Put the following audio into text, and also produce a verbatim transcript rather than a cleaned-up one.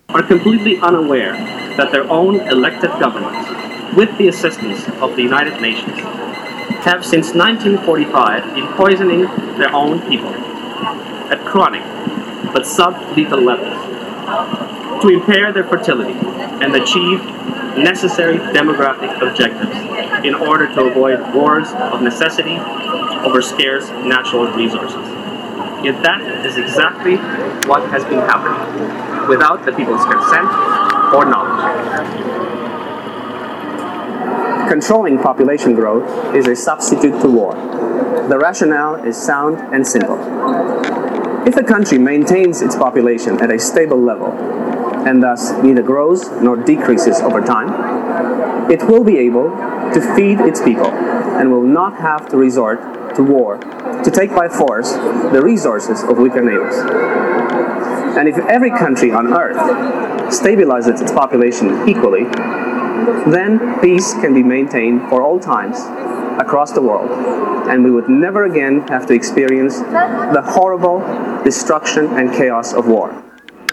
are completely unaware that their own elected governments, with the assistance of the United Nations, have since nineteen forty-five been poisoning their own people at chronic but sub-lethal levels to impair their fertility and achieve necessary demographic objectives in order to avoid wars of necessity over scarce natural resources. Yet that is exactly what has been happening without the people's consent or knowledge. Controlling population growth is a substitute to war. The rationale is sound and simple. If a country maintains its population at a stable level, and thus neither grows nor decreases over time, it will be able to feed its people and will not have to resort to war to take by force the resources of weaker neighbors. And if every country on earth stabilizes its population equally, then peace can be maintained for all times across the world, and we would never again have to experience the horrible destruction and chaos of war.